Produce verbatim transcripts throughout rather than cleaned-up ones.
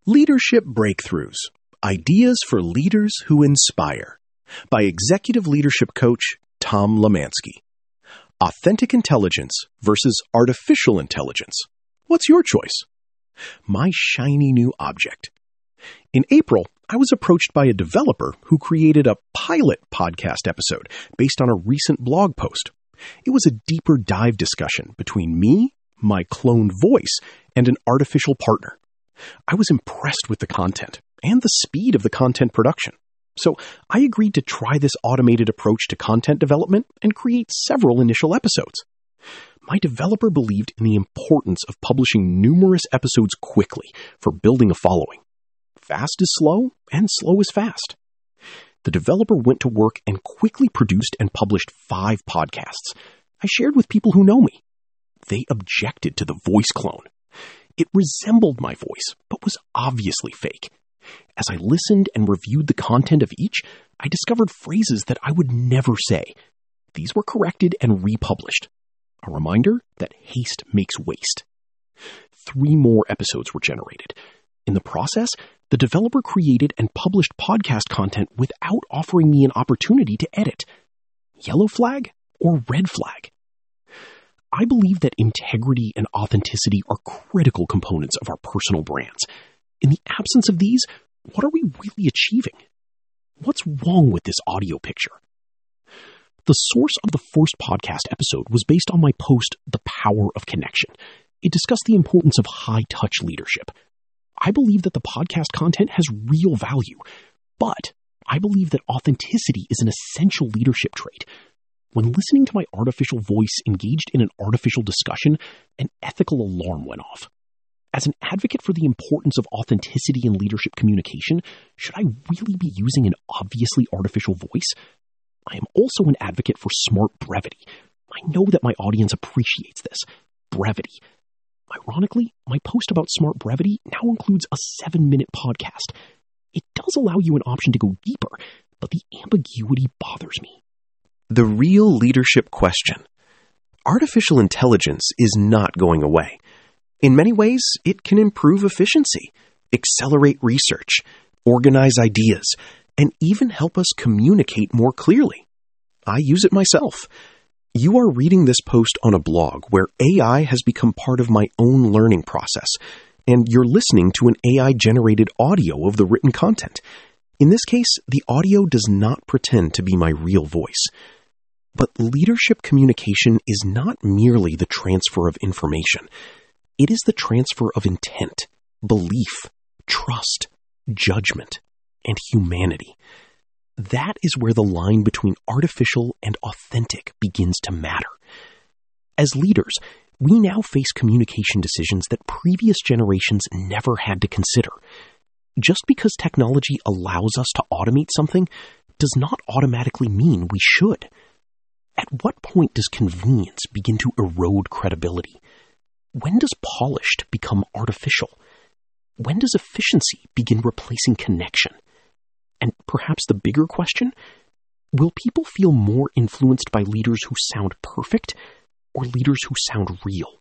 Leadership Breakthroughs – Ideas for Leaders Who Inspire by Executive Leadership Coach Tom Lemansky. Authentic intelligence versus artificial intelligence. What's your choice? My shiny new object. In April, I was approached by a developer who created a pilot podcast episode based on a recent blog post. It was a deeper dive discussion between me, my cloned voice, and an artificial partner. I was impressed with the content and the speed of the content production. So I agreed to try this automated approach to content development and create several initial episodes. My developer believed in the importance of publishing numerous episodes quickly for building a following. Fast is slow, and slow is fast. The developer went to work and quickly produced and published five podcasts. I shared with people who know me. They objected to the voice clone. It resembled my voice, but was obviously fake. As I listened and reviewed the content of each, I discovered phrases that I would never say. These were corrected and republished. A reminder that haste makes waste. Three more episodes were generated. In the process, the developer created and published podcast content without offering me an opportunity to edit. Yellow flag or red flag? I believe that integrity and authenticity are critical components of our personal brands. In the absence of these, what are we really achieving? What's wrong with this audio picture? The source of the first podcast episode was based on my post, The Power of Connection. It discussed the importance of high-touch leadership. I believe that the podcast content has real value, but I believe that authenticity is an essential leadership trait. When listening to my artificial voice engaged in an artificial discussion, an ethical alarm went off. As an advocate for the importance of authenticity in leadership communication, should I really be using an obviously artificial voice? I am also an advocate for smart brevity. I know that my audience appreciates this. Brevity. Ironically, my post about smart brevity now includes a seven-minute podcast. It does allow you an option to go deeper, but the ambiguity bothers me. The real leadership question. Artificial intelligence is not going away. In many ways, it can improve efficiency, accelerate research, organize ideas, and even help us communicate more clearly. I use it myself. You are reading this post on a blog where A I has become part of my own learning process, and you're listening to an A I-generated audio of the written content. In this case, the audio does not pretend to be my real voice. But leadership communication is not merely the transfer of information. It is the transfer of intent, belief, trust, judgment, and humanity. That is where the line between artificial and authentic begins to matter. As leaders, we now face communication decisions that previous generations never had to consider. Just because technology allows us to automate something does not automatically mean we should. At what point does convenience begin to erode credibility? When does polished become artificial? When does efficiency begin replacing connection? And perhaps the bigger question, will people feel more influenced by leaders who sound perfect or leaders who sound real?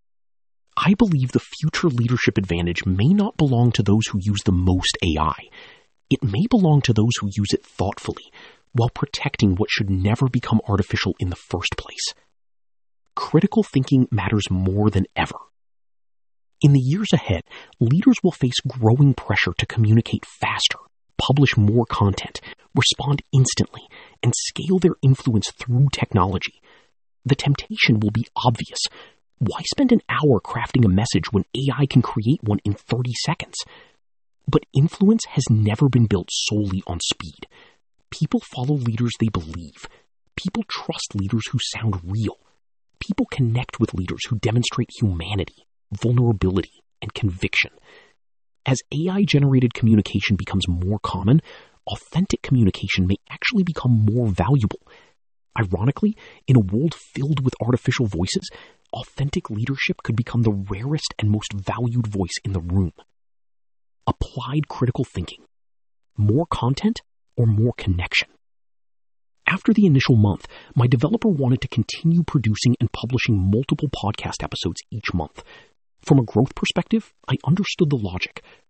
I believe the future leadership advantage may not belong to those who use the most A I. It may belong to those who use it thoughtfully, while protecting what should never become artificial in the first place. Critical thinking matters more than ever. In the years ahead, leaders will face growing pressure to communicate faster, publish more content, respond instantly, and scale their influence through technology. The temptation will be obvious. Why spend an hour crafting a message when A I can create one in thirty seconds? But influence has never been built solely on speed. People follow leaders they believe. People trust leaders who sound real. People connect with leaders who demonstrate humanity, vulnerability, and conviction. As A I-generated communication becomes more common, authentic communication may actually become more valuable. Ironically, in a world filled with artificial voices, authentic leadership could become the rarest and most valued voice in the room. Applied critical thinking. More content or more connection? After the initial month, my developer wanted to continue producing and publishing multiple podcast episodes each month. From a growth perspective, I understood the logic.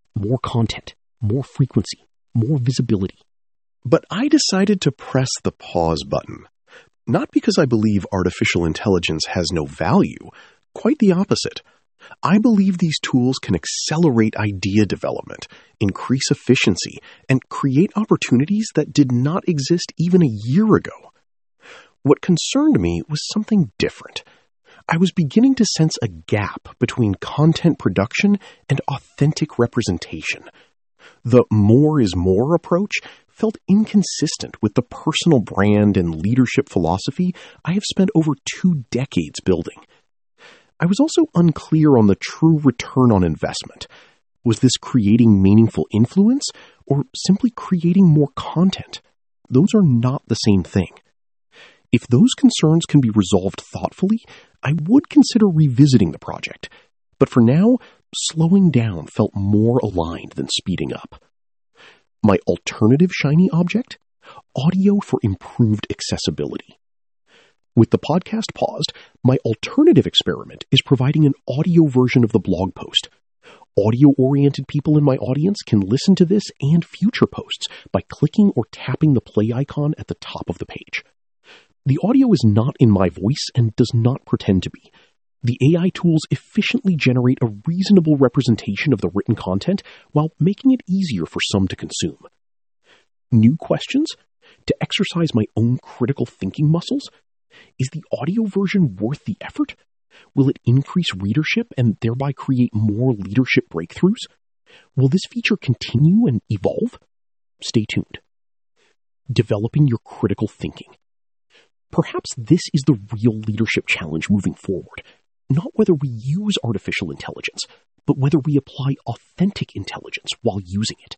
more content, more frequency, more visibility. But I decided to press the pause button. Not because I believe artificial intelligence has no value, quite the opposite. I believe these tools can accelerate idea development, increase efficiency, and create opportunities that did not exist even a year ago. What concerned me was something different. I was beginning to sense a gap between content production and authentic representation. The more is more approach felt inconsistent with the personal brand and leadership philosophy I have spent over two decades building. I was also unclear on the true return on investment. Was this creating meaningful influence or simply creating more content? Those are not the same thing. If those concerns can be resolved thoughtfully, I would consider revisiting the project. But for now, slowing down felt more aligned than speeding up. My alternative shiny object? Audio for improved accessibility. With the podcast paused, my alternative experiment is providing an audio version of the blog post. Audio-oriented people in my audience can listen to this and future posts by clicking or tapping the play icon at the top of the page. The audio is not in my voice and does not pretend to be. The A I tools efficiently generate a reasonable representation of the written content while making it easier for some to consume. New questions? To exercise my own critical thinking muscles? Is the audio version worth the effort? Will it increase readership and thereby create more leadership breakthroughs? Will this feature continue and evolve? Stay tuned. Developing your critical thinking. Perhaps this is the real leadership challenge moving forward. Not whether we use artificial intelligence, but whether we apply authentic intelligence while using it.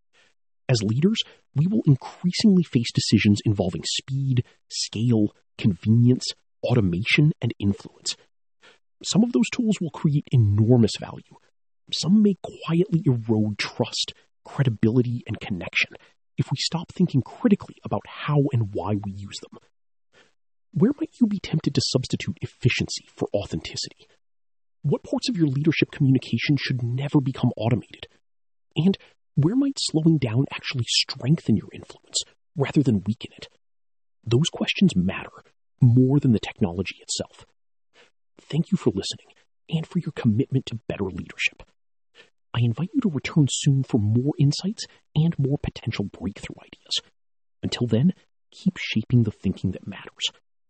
As leaders, we will increasingly face decisions involving speed, scale, convenience, automation, and influence. Some of those tools will create enormous value. Some may quietly erode trust, credibility, and connection if we stop thinking critically about how and why we use them. Where might you be tempted to substitute efficiency for authenticity? What parts of your leadership communication should never become automated? And where might slowing down actually strengthen your influence rather than weaken it? Those questions matter more than the technology itself. Thank you for listening and for your commitment to better leadership. I invite you to return soon for more insights and more potential breakthrough ideas. Until then, keep shaping the thinking that matters.